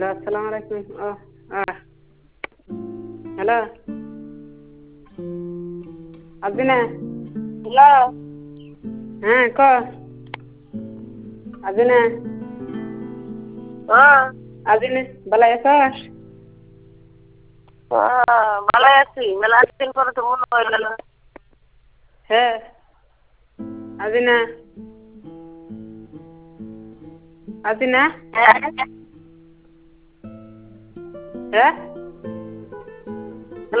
Hello আসসালামু আলাইকুম hello আবিনা hello হ্যাঁ ক আবিনা হ্যাঁ আবিনা ভালো আছিস ভালো আছি মেলা দিন পরে তো মনে হয়ে গেল। হ্যাঁ আবিনা আবিনা হ্যাঁ হ্যাঁ